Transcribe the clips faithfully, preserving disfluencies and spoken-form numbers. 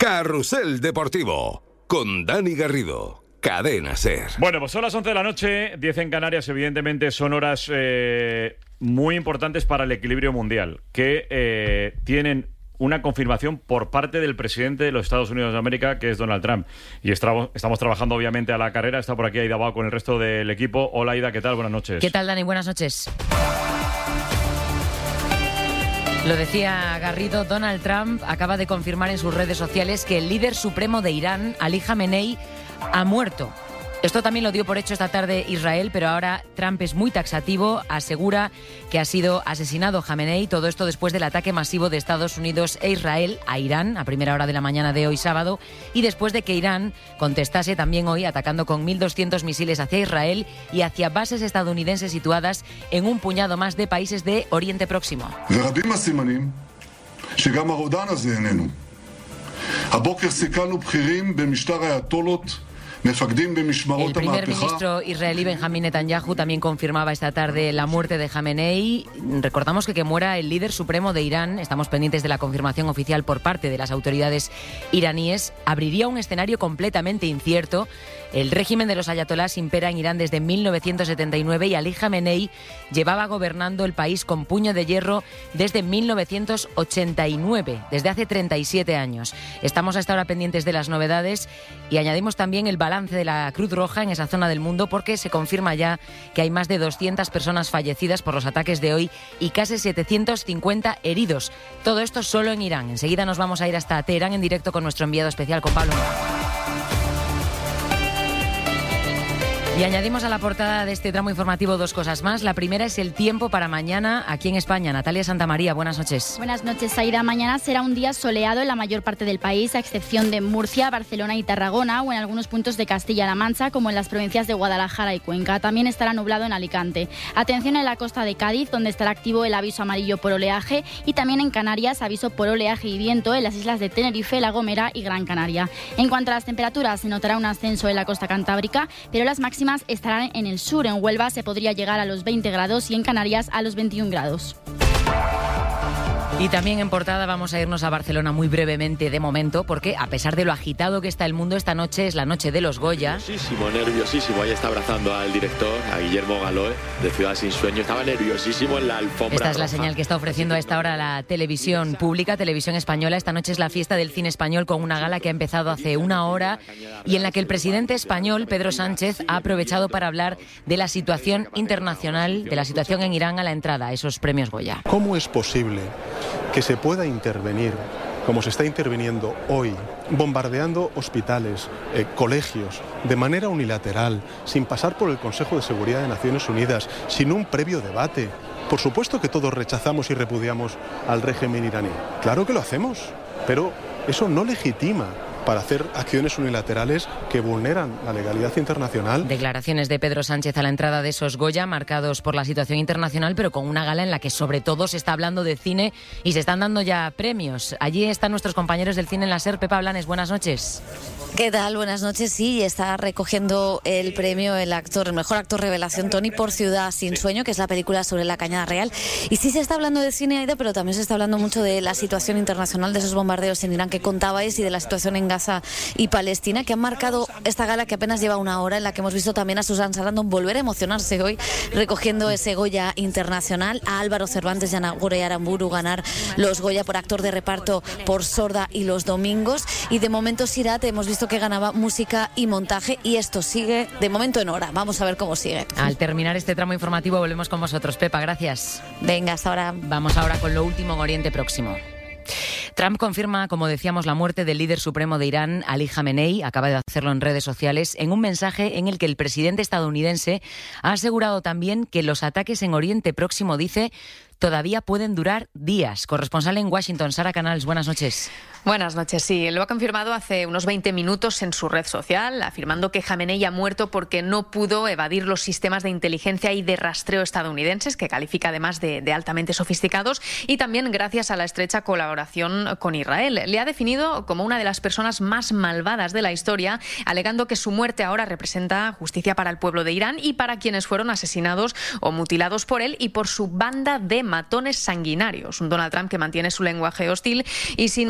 Carrusel Deportivo, con Dani Garrido, Cadena SER. Bueno, pues son las once de la noche, diez en Canarias. Evidentemente son horas eh, muy importantes para el equilibrio mundial, que eh, tienen una confirmación por parte del presidente de los Estados Unidos de América, que es Donald Trump. Y estamos, estamos trabajando obviamente a la carrera. Está por aquí Aida Bao con el resto del equipo. Hola Aida, ¿qué tal? Buenas noches. ¿Qué tal, Dani? Buenas noches. Lo decía Garrido, Donald Trump acaba de confirmar en sus redes sociales que el líder supremo de Irán, Ali Jamenei, ha muerto. Esto también lo dio por hecho esta tarde Israel, pero ahora Trump es muy taxativo, asegura que ha sido asesinado Jamenei, todo esto después del ataque masivo de Estados Unidos e Israel a Irán a primera hora de la mañana de hoy sábado, y después de que Irán contestase también hoy atacando con mil doscientos misiles hacia Israel y hacia bases estadounidenses situadas en un puñado más de países de Oriente Próximo. El primer ministro israelí Benjamín Netanyahu también confirmaba esta tarde la muerte de Jamenei. Recordamos que que muera el líder supremo de Irán, estamos pendientes de la confirmación oficial por parte de las autoridades iraníes, abriría un escenario completamente incierto. El régimen de los ayatolás impera en Irán desde mil novecientos setenta y nueve y Ali Jamenei llevaba gobernando el país con puño de hierro desde mil novecientos ochenta y nueve, desde hace treinta y siete años. Estamos hasta ahora pendientes de las novedades y añadimos también el balance de la Cruz Roja en esa zona del mundo, porque se confirma ya que hay más de doscientas personas fallecidas por los ataques de hoy y casi setecientos cincuenta heridos. Todo esto solo en Irán. Enseguida nos vamos a ir hasta Teherán en directo con nuestro enviado especial, con Pablo. Y añadimos a la portada de este tramo informativo dos cosas más. La primera es el tiempo para mañana aquí en España. Natalia Santamaría, buenas noches. Buenas noches, Aida. Mañana será un día soleado en la mayor parte del país, a excepción de Murcia, Barcelona y Tarragona, o en algunos puntos de Castilla-La Mancha, como en las provincias de Guadalajara y Cuenca. También estará nublado en Alicante. Atención en la costa de Cádiz, donde estará activo el aviso amarillo por oleaje, y también en Canarias, aviso por oleaje y viento en las islas de Tenerife, La Gomera y Gran Canaria. En cuanto a las temperaturas, se notará un ascenso en la costa cantábrica, pero las máximas estarán en el sur. En Huelva se podría llegar a los veinte grados y en Canarias a los veintiún grados. Y también en portada vamos a irnos a Barcelona muy brevemente de momento, porque a pesar de lo agitado que está el mundo, esta noche es la noche de los Goya. Nerviosísimo, nerviosísimo. Ahí está abrazando al director, a Guillermo Galoé, de Ciudad Sin Sueño. Estaba nerviosísimo en la alfombra Esta es la roja. señal que está ofreciendo a esta hora la televisión pública, Televisión Española. Esta noche es la fiesta del cine español, con una gala que ha empezado hace una hora y en la que el presidente español, Pedro Sánchez, ha aprovechado para hablar de la situación internacional, de la situación en Irán a la entrada a esos premios Goya. ¿Cómo es posible que se pueda intervenir, como se está interviniendo hoy, bombardeando hospitales, eh, colegios, de manera unilateral, sin pasar por el Consejo de Seguridad de Naciones Unidas, sin un previo debate? Por supuesto que todos rechazamos y repudiamos al régimen iraní. Claro que lo hacemos, pero eso no legitima para hacer acciones unilaterales que vulneran la legalidad internacional. Declaraciones de Pedro Sánchez a la entrada de esos Goya, marcados por la situación internacional, pero con una gala en la que sobre todo se está hablando de cine y se están dando ya premios. Allí están nuestros compañeros del cine en la SER. Pepa Blanes, buenas noches. ¿Qué tal? Buenas noches. Sí, está recogiendo el premio el actor, el mejor actor revelación, Tony, por Ciudad Sin Sueño, que es la película sobre la Cañada Real. Y sí se está hablando de cine, Aida, pero también se está hablando mucho de la situación internacional, de esos bombardeos en Irán que contabais y de la situación en Gaza y Palestina, que han marcado esta gala que apenas lleva una hora, en la que hemos visto también a Susan Sarandon volver a emocionarse hoy recogiendo ese Goya internacional, a Álvaro Cervantes y a Nagore Aramburu ganar los Goya por actor de reparto por Sorda y Los Domingos, y de momento Sirat hemos visto que ganaba música y montaje, y esto sigue de momento en hora. Vamos a ver cómo sigue. Al terminar este tramo informativo volvemos con vosotros. Pepa, gracias. Venga, hasta ahora. Vamos ahora con lo último en Oriente Próximo. Trump confirma, como decíamos, la muerte del líder supremo de Irán, Ali Jamenei. Acaba de hacerlo en redes sociales, en un mensaje en el que el presidente estadounidense ha asegurado también que los ataques en Oriente Próximo, dice, todavía pueden durar días. Corresponsal en Washington, Sara Canals, buenas noches. Buenas noches, sí. Lo ha confirmado hace unos veinte minutos en su red social, afirmando que Jamenei ha muerto porque no pudo evadir los sistemas de inteligencia y de rastreo estadounidenses, que califica además de, de altamente sofisticados, y también gracias a la estrecha colaboración con Israel. Le ha definido como una de las personas más malvadas de la historia, alegando que su muerte ahora representa justicia para el pueblo de Irán y para quienes fueron asesinados o mutilados por él y por su banda de matones sanguinarios. Un Donald Trump que mantiene su lenguaje hostil y sin mencionar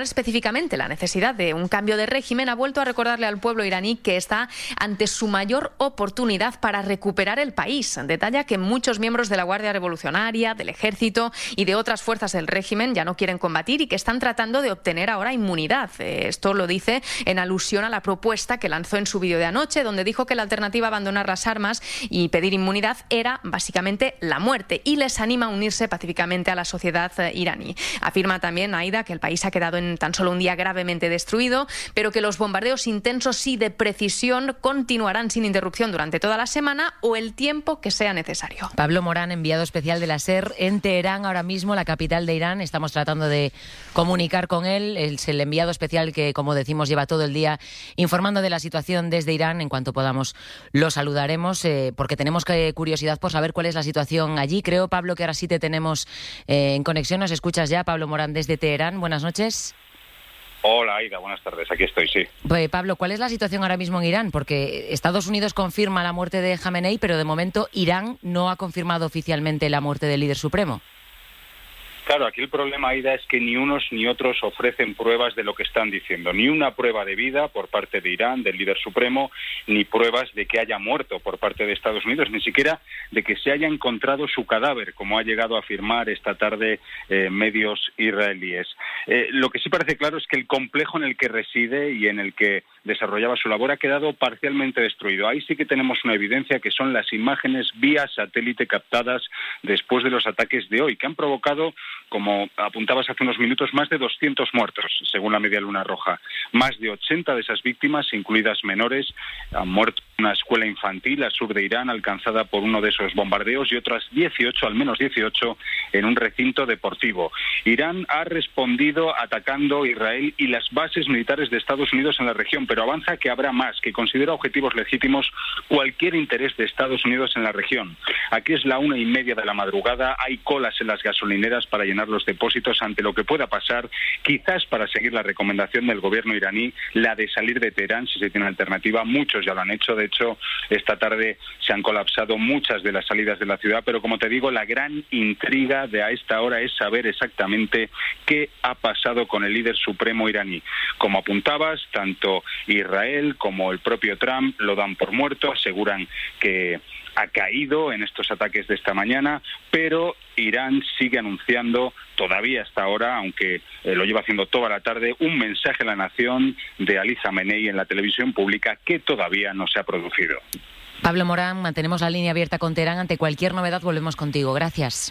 específicamente la necesidad de un cambio de régimen, ha vuelto a recordarle al pueblo iraní que está ante su mayor oportunidad para recuperar el país. Detalla que muchos miembros de la Guardia Revolucionaria, del Ejército y de otras fuerzas del régimen ya no quieren combatir y que están tratando de obtener ahora inmunidad. Esto lo dice en alusión a la propuesta que lanzó en su vídeo de anoche, donde dijo que la alternativa a abandonar las armas y pedir inmunidad era básicamente la muerte, y les anima a unirse pacíficamente a la sociedad iraní. Afirma también Aida que el país ha quedado en tan solo un día gravemente destruido, pero que los bombardeos intensos y de precisión continuarán sin interrupción durante toda la semana o el tiempo que sea necesario. Pablo Morán, enviado especial de la SER en Teherán, ahora mismo, la capital de Irán. Estamos tratando de comunicar con él. Es el enviado especial que, como decimos, lleva todo el día informando de la situación desde Irán. En cuanto podamos lo saludaremos, eh, porque tenemos que, curiosidad por saber cuál es la situación allí. Creo, Pablo, que ahora sí te tenemos eh, en conexión. ¿Nos escuchas ya? Pablo Morán desde Teherán. Buenas noches. Hola, Aida, buenas tardes. Aquí estoy, sí. Pues, Pablo, ¿cuál es la situación ahora mismo en Irán? Porque Estados Unidos confirma la muerte de Jamenei, pero de momento Irán no ha confirmado oficialmente la muerte del líder supremo. Claro, aquí el problema, Aida, es que ni unos ni otros ofrecen pruebas de lo que están diciendo. Ni una prueba de vida por parte de Irán, del líder supremo, ni pruebas de que haya muerto por parte de Estados Unidos, ni siquiera de que se haya encontrado su cadáver, como ha llegado a afirmar esta tarde eh, medios israelíes. Eh, lo que sí parece claro es que el complejo en el que reside y en el que desarrollaba su labor ha quedado parcialmente destruido. Ahí sí que tenemos una evidencia, que son las imágenes vía satélite captadas después de los ataques de hoy, que han provocado, como apuntabas hace unos minutos, más de doscientos muertos, según la Media Luna Roja. Más de ochenta de esas víctimas, incluidas menores, han muerto en una escuela infantil al sur de Irán, alcanzada por uno de esos bombardeos, y otras dieciocho, al menos dieciocho, en un recinto deportivo. Irán ha respondido atacando Israel y las bases militares de Estados Unidos en la región, pero avanza que habrá más, que considera objetivos legítimos cualquier interés de Estados Unidos en la región. Aquí es la una y media de la madrugada, hay colas en las gasolineras para llenar los depósitos ante lo que pueda pasar, quizás para seguir la recomendación del gobierno iraní, la de salir de Teherán si se tiene alternativa. Muchos ya lo han hecho, de hecho esta tarde se han colapsado muchas de las salidas de la ciudad, pero como te digo, la gran intriga de a esta hora es saber exactamente qué ha pasado con el líder supremo iraní. Como apuntabas, tanto Israel como el propio Trump lo dan por muerto, aseguran que ha caído en estos ataques de esta mañana, pero Irán sigue anunciando todavía hasta ahora, aunque eh, lo lleva haciendo toda la tarde, un mensaje a la nación de Ali Khamenei en la televisión pública que todavía no se ha producido. Pablo Morán, mantenemos la línea abierta con Teherán. Ante cualquier novedad volvemos contigo. Gracias.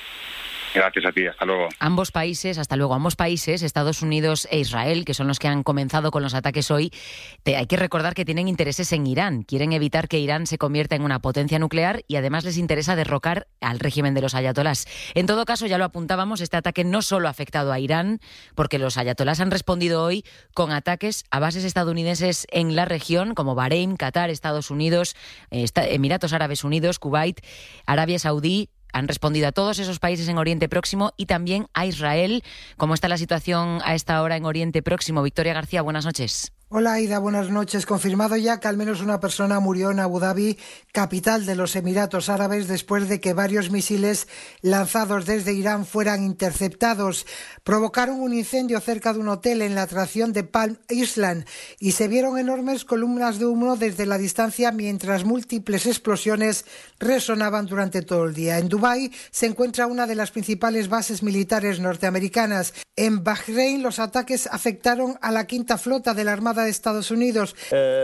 Gracias a ti, hasta luego. Ambos países, hasta luego, ambos países, Estados Unidos e Israel, que son los que han comenzado con los ataques hoy, te, hay que recordar que tienen intereses en Irán. Quieren evitar que Irán se convierta en una potencia nuclear y además les interesa derrocar al régimen de los ayatolás. En todo caso, ya lo apuntábamos, este ataque no solo ha afectado a Irán, porque los ayatolás han respondido hoy con ataques a bases estadounidenses en la región, como Bahrein, Qatar, Estados Unidos, Emiratos Árabes Unidos, Kuwait, Arabia Saudí. Han respondido a todos esos países en Oriente Próximo y también a Israel. ¿Cómo está la situación a esta hora en Oriente Próximo? Victoria García, buenas noches. Hola, Aida, buenas noches. Confirmado ya que al menos una persona murió en Abu Dhabi, capital de los Emiratos Árabes, después de que varios misiles lanzados desde Irán fueran interceptados. Provocaron un incendio cerca de un hotel en la atracción de Palm Island y se vieron enormes columnas de humo desde la distancia mientras múltiples explosiones resonaban durante todo el día. En Dubái se encuentra una de las principales bases militares norteamericanas. En Bahrein los ataques afectaron a la quinta flota de la Armada de Estados Unidos.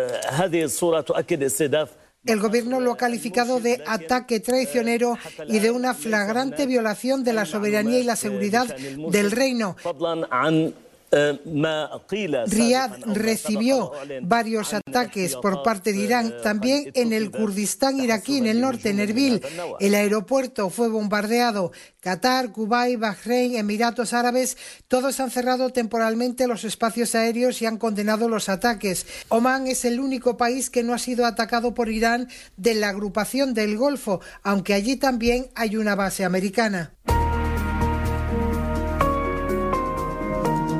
El gobierno lo ha calificado de ataque traicionero y de una flagrante violación de la soberanía y la seguridad del reino. Riad recibió varios ataques por parte de Irán, también en el Kurdistán iraquí, en el norte, en Erbil. El aeropuerto fue bombardeado. Qatar, Kuwait, Bahrein, Emiratos Árabes, todos han cerrado temporalmente los espacios aéreos y han condenado los ataques. Omán es el único país que no ha sido atacado por Irán de la agrupación del Golfo, aunque allí también hay una base americana.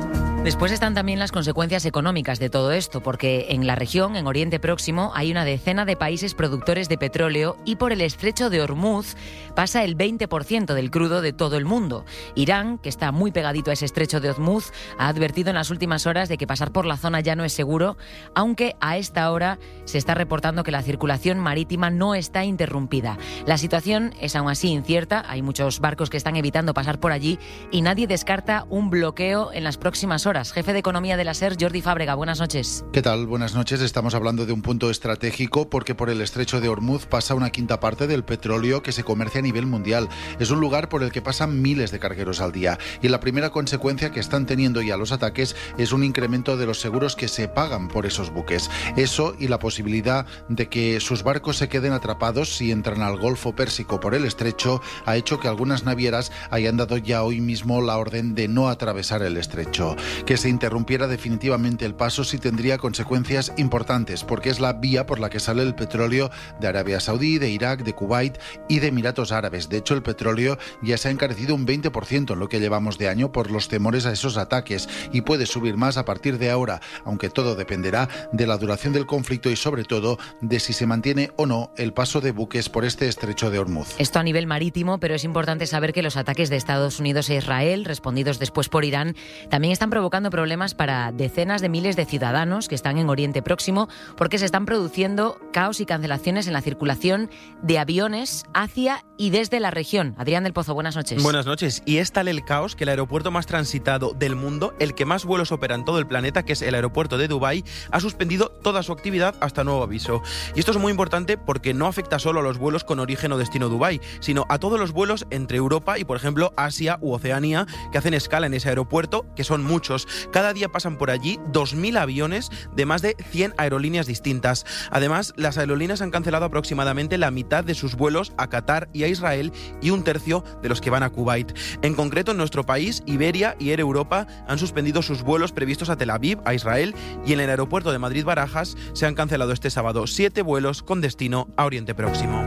Después están también las consecuencias económicas de todo esto, porque en la región, en Oriente Próximo, hay una decena de países productores de petróleo y por el estrecho de Hormuz pasa el veinte por ciento del crudo de todo el mundo. Irán, que está muy pegadito a ese estrecho de Hormuz, ha advertido en las últimas horas de que pasar por la zona ya no es seguro, aunque a esta hora se está reportando que la circulación marítima no está interrumpida. La situación es aún así incierta, hay muchos barcos que están evitando pasar por allí y nadie descarta un bloqueo en las próximas horas. Jefe de Economía de la SER, Jordi Fábrega, buenas noches. ¿Qué tal? Buenas noches. Estamos hablando de un punto estratégico porque por el estrecho de Hormuz pasa una quinta parte del petróleo que se comercia a nivel mundial. Es un lugar por el que pasan miles de cargueros al día. Y la primera consecuencia que están teniendo ya los ataques es un incremento de los seguros que se pagan por esos buques. Eso y la posibilidad de que sus barcos se queden atrapados si entran al Golfo Pérsico por el estrecho ha hecho que algunas navieras hayan dado ya hoy mismo la orden de no atravesar el estrecho. Que se interrumpiera definitivamente el paso sí tendría consecuencias importantes, porque es la vía por la que sale el petróleo de Arabia Saudí, de Irak, de Kuwait y de Emiratos Árabes. De hecho, el petróleo ya se ha encarecido un veinte por ciento en lo que llevamos de año por los temores a esos ataques y puede subir más a partir de ahora, aunque todo dependerá de la duración del conflicto y sobre todo de si se mantiene o no el paso de buques por este estrecho de Hormuz. Esto a nivel marítimo, pero es importante saber que los ataques de Estados Unidos e Israel, respondidos después por Irán, también están provocando problemas para decenas de miles de ciudadanos que están en Oriente Próximo porque se están produciendo caos y cancelaciones en la circulación de aviones hacia y desde la región. Adrián del Pozo, buenas noches. Buenas noches. Y es tal el caos que el aeropuerto más transitado del mundo, el que más vuelos opera en todo el planeta, que es el aeropuerto de Dubái, ha suspendido toda su actividad hasta nuevo aviso. Y esto es muy importante porque no afecta solo a los vuelos con origen o destino Dubái, sino a todos los vuelos entre Europa y, por ejemplo, Asia u Oceanía, que hacen escala en ese aeropuerto, que son muchos. Cada día pasan por allí dos mil aviones de más de cien aerolíneas distintas. Además, las aerolíneas han cancelado aproximadamente la mitad de sus vuelos a Qatar y a Israel y un tercio de los que van a Kuwait. En concreto, en nuestro país, Iberia y Air Europa han suspendido sus vuelos previstos a Tel Aviv, a Israel, y en el aeropuerto de Madrid-Barajas se han cancelado este sábado siete vuelos con destino a Oriente Próximo.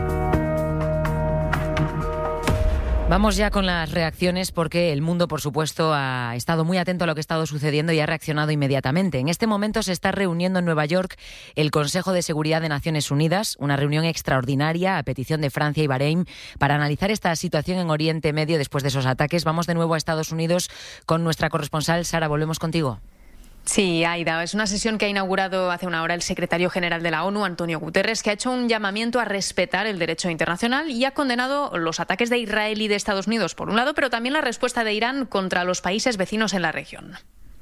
Vamos ya con las reacciones porque el mundo, por supuesto, ha estado muy atento a lo que ha estado sucediendo y ha reaccionado inmediatamente. En este momento se está reuniendo en Nueva York el Consejo de Seguridad de Naciones Unidas, una reunión extraordinaria a petición de Francia y Bahrein para analizar esta situación en Oriente Medio después de esos ataques. Vamos de nuevo a Estados Unidos con nuestra corresponsal. Sara, volvemos contigo. Sí, Aida, es una sesión que ha inaugurado hace una hora el secretario general de la ONU, Antonio Guterres, que ha hecho un llamamiento a respetar el derecho internacional y ha condenado los ataques de Israel y de Estados Unidos, por un lado, pero también la respuesta de Irán contra los países vecinos en la región.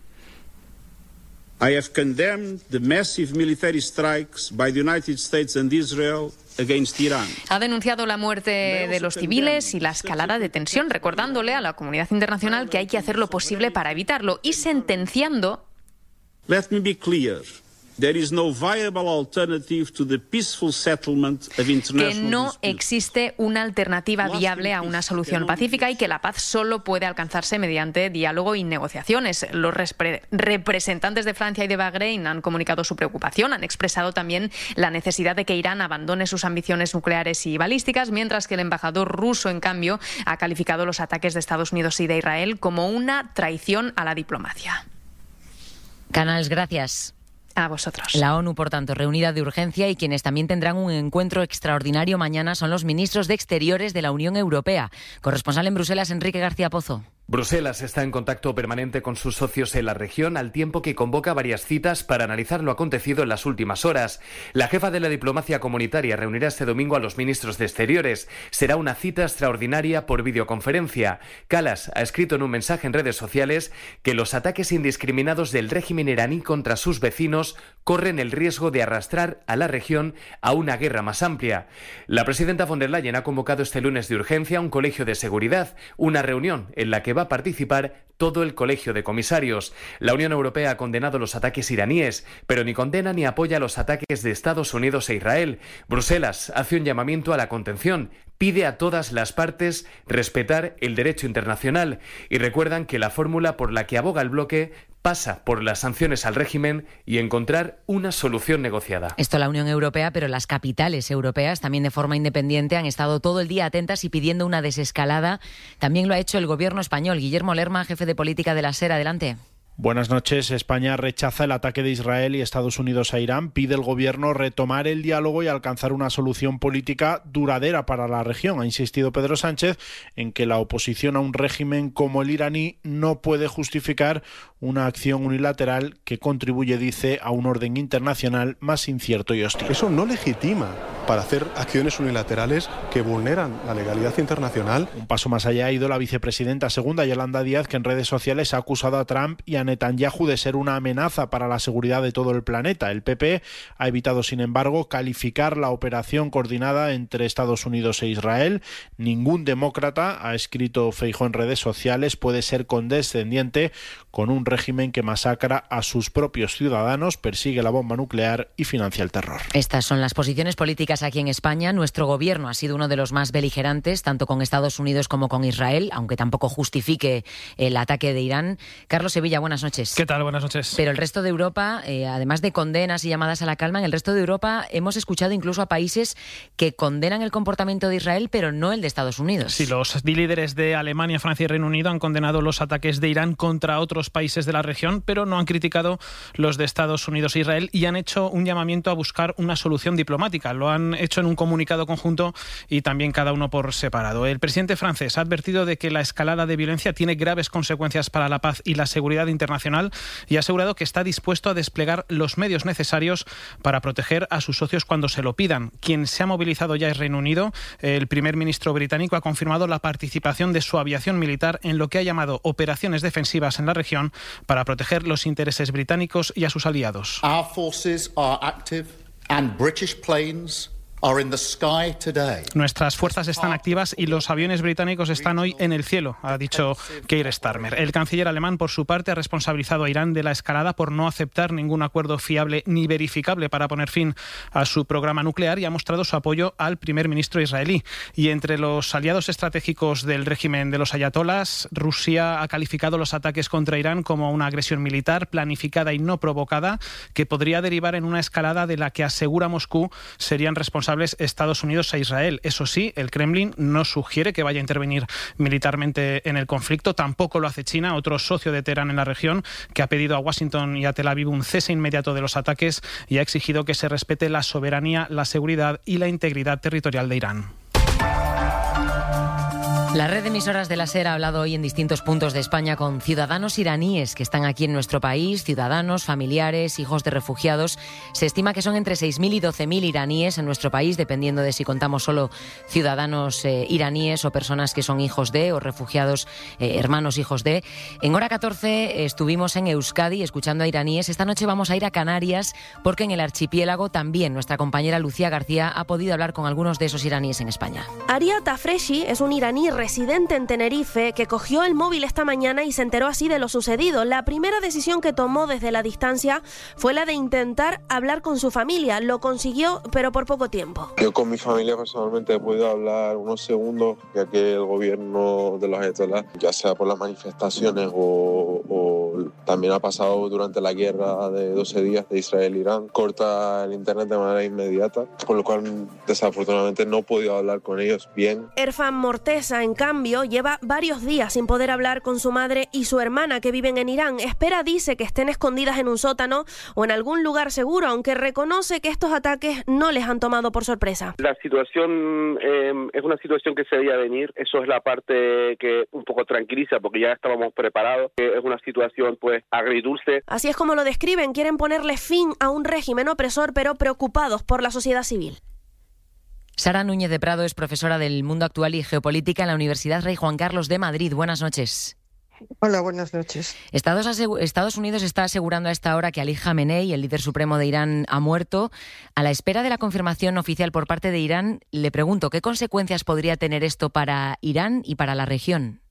I have condemned the massive military strikes by the United States and Israel against Iran. Ha denunciado la muerte de los civiles y la escalada de tensión, recordándole a la comunidad internacional que hay que hacer lo posible para evitarlo y sentenciando. Let me be clear. There is no viable alternative to the peaceful settlement of international que no disputes. existe una alternativa viable a una solución pacífica y que la paz solo puede alcanzarse mediante diálogo y negociaciones. Los repre- representantes de Francia y de Bahrein han comunicado su preocupación, han expresado también la necesidad de que Irán abandone sus ambiciones nucleares y balísticas, mientras que el embajador ruso, en cambio, ha calificado los ataques de Estados Unidos y de Israel como una traición a la diplomacia. Canals, gracias. A vosotros. La ONU, por tanto, reunida de urgencia y quienes también tendrán un encuentro extraordinario mañana son los ministros de Exteriores de la Unión Europea. Corresponsal en Bruselas, Enrique García Pozo. Bruselas está en contacto permanente con sus socios en la región, al tiempo que convoca varias citas para analizar lo acontecido en las últimas horas. La jefa de la diplomacia comunitaria reunirá este domingo a los ministros de Exteriores. Será una cita extraordinaria por videoconferencia. Kallas ha escrito en un mensaje en redes sociales que los ataques indiscriminados del régimen iraní contra sus vecinos corren el riesgo de arrastrar a la región a una guerra más amplia. La presidenta von der Leyen ha convocado este lunes de urgencia un colegio de seguridad, una reunión en la que va a participar todo el colegio de comisarios. La Unión Europea ha condenado los ataques iraníes, pero ni condena ni apoya los ataques de Estados Unidos e Israel. Bruselas hace un llamamiento a la contención, pide a todas las partes respetar el derecho internacional y recuerdan que la fórmula por la que aboga el bloque pasa por las sanciones al régimen y encontrar una solución negociada. Esto la Unión Europea, pero las capitales europeas también de forma independiente han estado todo el día atentas y pidiendo una desescalada. También lo ha hecho el gobierno español. Guillermo Lerma, jefe de política de la SER, adelante. Buenas noches. España rechaza el ataque de Israel y Estados Unidos a Irán. Pide al gobierno retomar el diálogo y alcanzar una solución política duradera para la región. Ha insistido Pedro Sánchez en que la oposición a un régimen como el iraní no puede justificar una acción unilateral que contribuye, dice, a un orden internacional más incierto y hostil. Eso no legitima para hacer acciones unilaterales que vulneran la legalidad internacional. Un paso más allá ha ido la vicepresidenta segunda, Yolanda Díaz, que en redes sociales ha acusado a Trump y a Netanyahu de ser una amenaza para la seguridad de todo el planeta. El P P ha evitado, sin embargo, calificar la operación coordinada entre Estados Unidos e Israel. Ningún demócrata, ha escrito Feijóo en redes sociales, puede ser condescendiente con un régimen que masacra a sus propios ciudadanos, persigue la bomba nuclear y financia el terror. Estas son las posiciones políticas aquí en España. Nuestro gobierno ha sido uno de los más beligerantes, tanto con Estados Unidos como con Israel, aunque tampoco justifique el ataque de Irán. Carlos Sevilla, buenas noches. ¿Qué tal? Buenas noches. Pero el resto de Europa, eh, además de condenas y llamadas a la calma, en el resto de Europa hemos escuchado incluso a países que condenan el comportamiento de Israel, pero no el de Estados Unidos. Sí, los líderes de Alemania, Francia y Reino Unido han condenado los ataques de Irán contra otros países de la región, pero no han criticado los de Estados Unidos e Israel y han hecho un llamamiento a buscar una solución diplomática. Lo han hecho en un comunicado conjunto y también cada uno por separado. El presidente francés ha advertido de que la escalada de violencia tiene graves consecuencias para la paz y la seguridad internacional y ha asegurado que está dispuesto a desplegar los medios necesarios para proteger a sus socios cuando se lo pidan. Quien se ha movilizado ya es Reino Unido. El primer ministro británico ha confirmado la participación de su aviación militar en lo que ha llamado operaciones defensivas en la región para proteger los intereses británicos y a sus aliados. Our forces are active and British planes are in the sky today. Nuestras fuerzas están activas y los aviones británicos están hoy en el cielo, ha dicho Keir Starmer. El canciller alemán, por su parte, ha responsabilizado a Irán de la escalada por no aceptar ningún acuerdo fiable ni verificable para poner fin a su programa nuclear y ha mostrado su apoyo al primer ministro israelí. Y entre los aliados estratégicos del régimen de los ayatolás, Rusia ha calificado los ataques contra Irán como una agresión militar planificada y no provocada que podría derivar en una escalada de la que, asegura Moscú, serían responsables Estados Unidos e Israel. Eso sí, el Kremlin no sugiere que vaya a intervenir militarmente en el conflicto. Tampoco lo hace China, otro socio de Teherán en la región, que ha pedido a Washington y a Tel Aviv un cese inmediato de los ataques y ha exigido que se respete la soberanía, la seguridad y la integridad territorial de Irán. La red de emisoras de la SER ha hablado hoy en distintos puntos de España con ciudadanos iraníes que están aquí en nuestro país, ciudadanos, familiares, hijos de refugiados. Se estima que son entre seis mil y doce mil iraníes en nuestro país, dependiendo de si contamos solo ciudadanos eh, iraníes o personas que son hijos de o refugiados, eh, hermanos hijos de. En Hora catorce estuvimos en Euskadi escuchando a iraníes. Esta noche vamos a ir a Canarias porque en el archipiélago también nuestra compañera Lucía García ha podido hablar con algunos de esos iraníes en España. Aria Tafreshi es un iraní residente en Tenerife que cogió el móvil esta mañana y se enteró así de lo sucedido. La primera decisión que tomó desde la distancia fue la de intentar hablar con su familia. Lo consiguió, pero por poco tiempo. Yo con mi familia personalmente he podido hablar unos segundos, ya que el gobierno de los ayatolás, ya sea por las manifestaciones o, o también ha pasado durante la guerra de doce días de Israel-Irán, corta el internet de manera inmediata, por lo cual desafortunadamente no he podido hablar con ellos bien. Erfan Mortesa, en cambio, lleva varios días sin poder hablar con su madre y su hermana que viven en Irán. Espera, dice, que estén escondidas en un sótano o en algún lugar seguro, aunque reconoce que estos ataques no les han tomado por sorpresa. La situación eh, es una situación que se veía venir. Eso es la parte que un poco tranquiliza, porque ya estábamos preparados. Es una situación pues agridulce. Así es como lo describen. Quieren ponerle fin a un régimen opresor, pero preocupados por la sociedad civil. Sara Núñez de Prado es profesora del Mundo Actual y Geopolítica en la Universidad Rey Juan Carlos de Madrid. Buenas noches. Hola, buenas noches. Estados, Estados Unidos está asegurando a esta hora que Ali Khamenei, el líder supremo de Irán, ha muerto. A la espera de la confirmación oficial por parte de Irán, le pregunto, ¿qué consecuencias podría tener esto para Irán y para la región?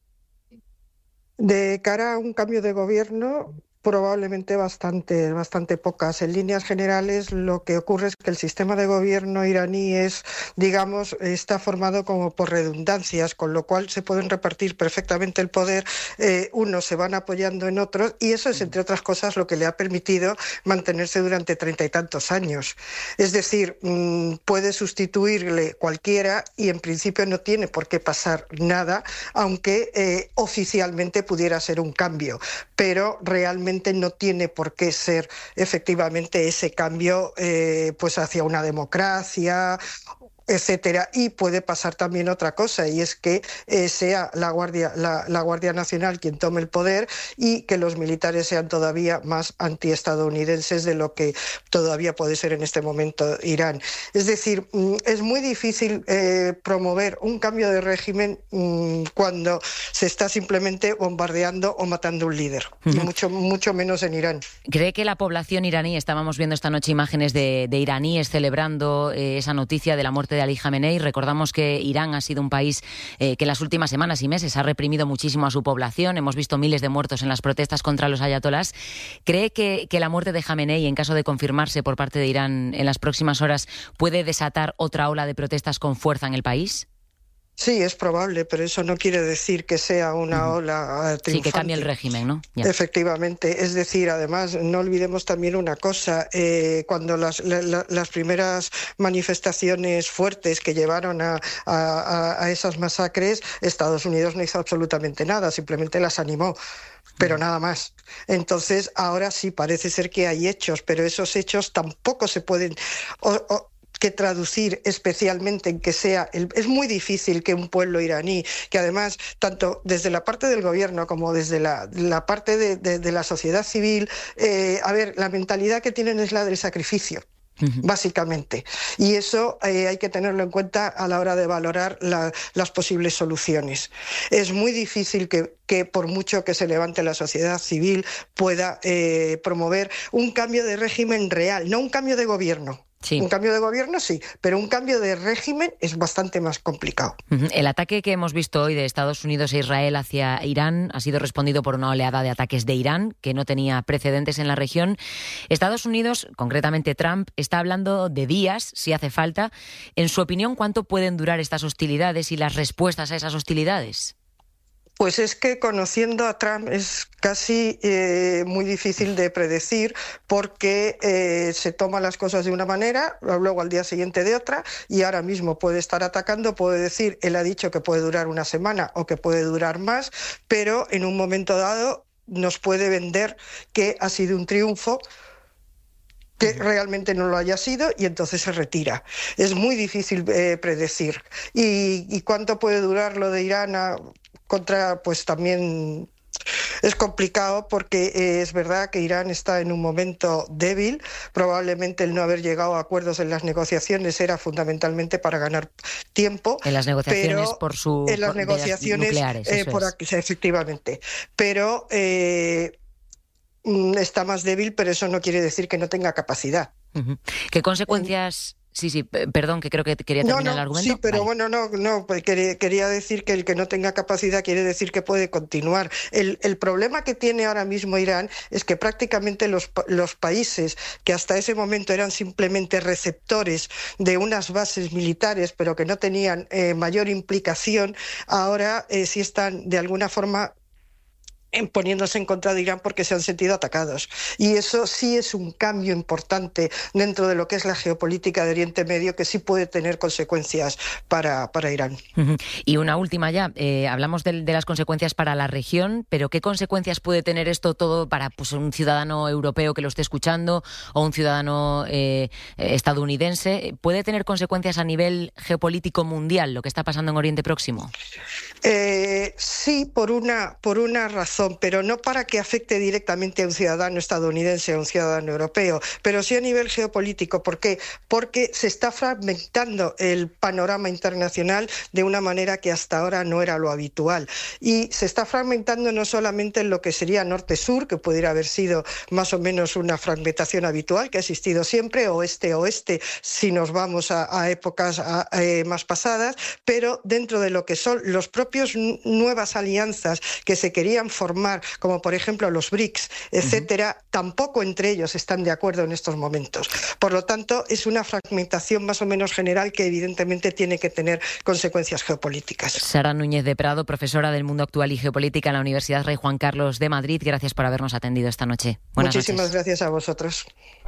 De cara a un cambio de gobierno, probablemente bastante, bastante pocas. En líneas generales, lo que ocurre es que el sistema de gobierno iraní es, digamos, está formado como por redundancias, con lo cual se pueden repartir perfectamente el poder, eh, unos se van apoyando en otros, y eso es, entre otras cosas, lo que le ha permitido mantenerse durante treinta y tantos años. Es decir, mmm, puede sustituirle cualquiera y en principio no tiene por qué pasar nada, aunque eh, oficialmente pudiera ser un cambio, pero realmente realmente no tiene por qué ser efectivamente ese cambio eh, pues hacia una democracia, etcétera. Y puede pasar también otra cosa, y es que eh, sea la Guardia, la, la Guardia Nacional quien tome el poder y que los militares sean todavía más antiestadounidenses de lo que todavía puede ser en este momento Irán. Es decir, es muy difícil eh, promover un cambio de régimen mmm, cuando se está simplemente bombardeando o matando un líder, uh-huh. y mucho, mucho menos en Irán. ¿Cree que la población iraní, estábamos viendo esta noche imágenes de, de iraníes celebrando eh, esa noticia de la muerte de Ali Khamenei? Recordamos que Irán ha sido un país eh, que en las últimas semanas y meses ha reprimido muchísimo a su población. Hemos visto miles de muertos en las protestas contra los ayatolás. ¿Cree que, que la muerte de Khamenei, en caso de confirmarse por parte de Irán en las próximas horas, puede desatar otra ola de protestas con fuerza en el país? Sí, es probable, pero eso no quiere decir que sea una uh-huh. ola triunfante. Sí, que cambie el régimen, ¿no? Ya. Efectivamente. Es decir, además, no olvidemos también una cosa. Eh, cuando las, la, las primeras manifestaciones fuertes que llevaron a, a, a esas masacres, Estados Unidos no hizo absolutamente nada, simplemente las animó. Pero nada más. Entonces, ahora sí parece ser que hay hechos, pero esos hechos tampoco se pueden... O, o, que traducir especialmente en que sea... El, es muy difícil que un pueblo iraní, que además, tanto desde la parte del gobierno como desde la, la parte de, de, de la sociedad civil, eh, a ver, la mentalidad que tienen es la del sacrificio. Uh-huh. Básicamente. Y eso eh, hay que tenerlo en cuenta a la hora de valorar la, las posibles soluciones. Es muy difícil que, que por mucho que se levante la sociedad civil pueda eh, promover un cambio de régimen real, no un cambio de gobierno. Sí. Un cambio de gobierno sí, pero un cambio de régimen es bastante más complicado. Uh-huh. El ataque que hemos visto hoy de Estados Unidos e Israel hacia Irán ha sido respondido por una oleada de ataques de Irán que no tenía precedentes en la región. Estados Unidos, concretamente Trump, está hablando de días, si hace falta. En su opinión, ¿cuánto pueden durar estas hostilidades y las respuestas a esas hostilidades? Pues es que conociendo a Trump es casi eh, muy difícil de predecir, porque eh, se toma las cosas de una manera, luego al día siguiente de otra, y ahora mismo puede estar atacando, puede decir, él ha dicho que puede durar una semana o que puede durar más, pero en un momento dado nos puede vender que ha sido un triunfo, que realmente no lo haya sido, y entonces se retira. Es muy difícil eh, predecir. ¿Y, y cuánto puede durar lo de Irán a, contra, pues también es complicado, porque eh, es verdad que Irán está en un momento débil. Probablemente el no haber llegado a acuerdos en las negociaciones era fundamentalmente para ganar tiempo. En las negociaciones por su en las negociaciones nucleares, eh, por aquí, efectivamente. Pero eh, está más débil, pero eso no quiere decir que no tenga capacidad. Uh-huh. ¿Qué consecuencias? Sí, sí, perdón, que creo que quería terminar no, no, el argumento. Sí, pero vale. bueno, no, no, pues quería, quería decir que el que no tenga capacidad quiere decir que puede continuar. El, el problema que tiene ahora mismo Irán es que prácticamente los, los países que hasta ese momento eran simplemente receptores de unas bases militares, pero que no tenían eh, mayor implicación, ahora eh, sí están de alguna forma en poniéndose en contra de Irán porque se han sentido atacados. Y eso sí es un cambio importante dentro de lo que es la geopolítica de Oriente Medio, que sí puede tener consecuencias para, para Irán. Uh-huh. Y una última ya, eh, hablamos de, de las consecuencias para la región, pero ¿qué consecuencias puede tener esto todo para pues, un ciudadano europeo que lo esté escuchando o un ciudadano eh, estadounidense? ¿Puede tener consecuencias a nivel geopolítico mundial lo que está pasando en Oriente Próximo? Eh, sí, por una, por una razón, pero no para que afecte directamente a un ciudadano estadounidense o a un ciudadano europeo, pero sí a nivel geopolítico. ¿Por qué? Porque se está fragmentando el panorama internacional de una manera que hasta ahora no era lo habitual. Y se está fragmentando no solamente en lo que sería norte-sur, que pudiera haber sido más o menos una fragmentación habitual, que ha existido siempre, oeste-oeste, si nos vamos a, a épocas a, a, eh, más pasadas, pero dentro de lo que son los propios nuevas alianzas que se querían formar, como por ejemplo los B R I C S, etcétera, uh-huh. tampoco entre ellos están de acuerdo en estos momentos. Por lo tanto, es una fragmentación más o menos general que evidentemente tiene que tener consecuencias geopolíticas. Sara Núñez de Prado, profesora del Mundo Actual y Geopolítica en la Universidad Rey Juan Carlos de Madrid, gracias por habernos atendido esta noche. Buenas Muchísimas noches. Gracias a vosotros.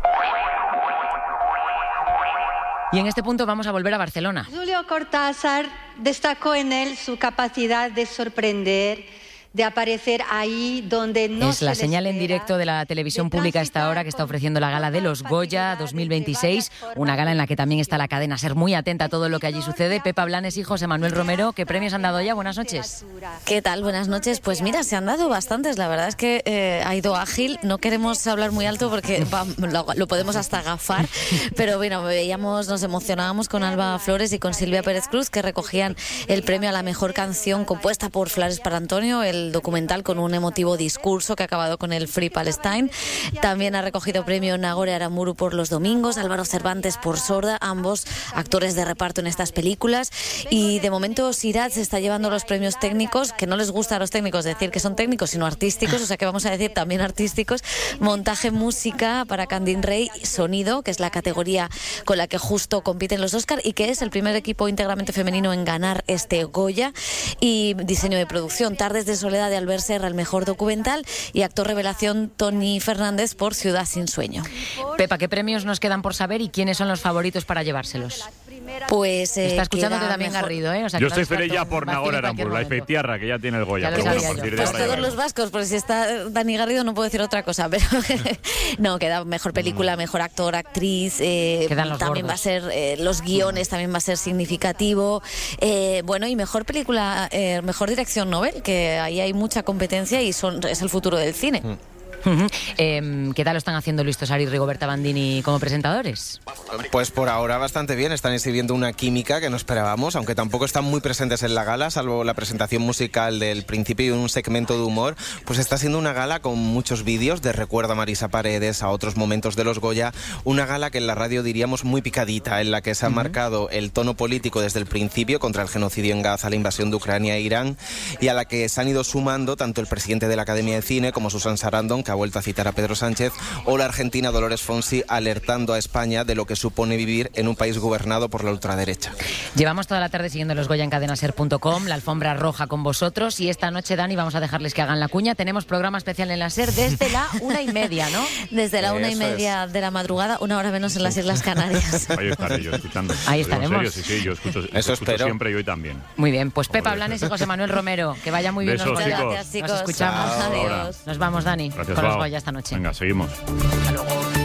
Y en este punto vamos a volver a Barcelona. Julio Cortázar destacó en él su capacidad de sorprender, de aparecer ahí donde no es la señal en directo de la televisión pública a esta hora que está ofreciendo la gala de los Goya dos mil veintiséis, una gala en la que también está la cadena Ser, muy atenta a todo lo que allí sucede. Pepa Blanes y José Manuel Romero, ¿qué premios han dado ya? Buenas noches. ¿Qué tal? Buenas noches. Pues mira, se han dado bastantes, la verdad es que eh, ha ido ágil, no queremos hablar muy alto porque va, lo, lo podemos hasta agafar, pero bueno, veíamos, nos emocionábamos con Alba Flores y con Silvia Pérez Cruz, que recogían el premio a la mejor canción compuesta por Flares para Antonio, el documental con un emotivo discurso que ha acabado con el Free Palestine. También ha recogido premio Nagore Aramuru por Los Domingos, Álvaro Cervantes por Sorda, ambos actores de reparto en estas películas. Y de momento Sirat se está llevando los premios técnicos, que no les gusta a los técnicos decir que son técnicos, sino artísticos, o sea que vamos a decir también artísticos. Montaje, música para Candín Rey, sonido, que es la categoría con la que justo compiten los Oscar y que es el primer equipo íntegramente femenino en ganar este Goya. Y diseño de producción, Tardes de Soledad de Albert Serra, el mejor documental, y actor revelación Tony Fernández por Ciudad sin sueño. Pepa, ¿qué premios nos quedan por saber y quiénes son los favoritos para llevárselos? Pues eh, está escuchándote también mejor... Garrido, ¿eh? O sea, yo estoy feliz ya por Nagore Aramuru, la Ifeitiarra, que ya tiene el Goya. Pero bueno, pues, pues todos los vascos, porque si está Dani Garrido no puedo decir otra cosa, pero no, queda mejor película, mejor actor, actriz, eh, también gordos. va a ser, eh, los guiones también va a ser significativo, eh, bueno, y mejor película, eh, mejor dirección Nobel, que ahí hay mucha competencia y son, es el futuro del cine. Mm. Uh-huh. Eh, ¿Qué tal lo están haciendo Luis Tosar y Rigoberta Bandini como presentadores? Pues por ahora bastante bien, están exhibiendo una química que no esperábamos, aunque tampoco están muy presentes en la gala, salvo la presentación musical del principio y un segmento de humor. Pues está siendo una gala con muchos vídeos de recuerdo a Marisa Paredes, a otros momentos de los Goya, una gala que en la radio diríamos muy picadita, en la que se ha uh-huh. marcado el tono político desde el principio contra el genocidio en Gaza, la invasión de Ucrania e Irán, y a la que se han ido sumando tanto el presidente de la Academia de Cine como Susan Sarandon, que ha vuelto a citar a Pedro Sánchez, o la argentina Dolores Fonsi alertando a España de lo que supone vivir en un país gobernado por la ultraderecha. Llevamos toda la tarde siguiendo los Goya en cadena ser punto com, la alfombra roja con vosotros, y esta noche, Dani, vamos a dejarles que hagan la cuña. Tenemos programa especial en la SER desde la una y media, ¿no? Desde la una y media es. de la madrugada, una hora menos en las Islas Canarias. Ahí estaré yo escuchando. Ahí estaremos. En serio, sí, sí, yo escucho, Eso escucho espero. siempre y hoy también. Muy bien, pues Pepa Blanes y José Manuel Romero, que vaya muy bien. Besos, los Goya. chicos. Gracias, chicos. Nos escuchamos. Adiós. Nos vamos, Dani, Gracias, con los Pau. Goya esta noche. Venga, seguimos. Hasta luego.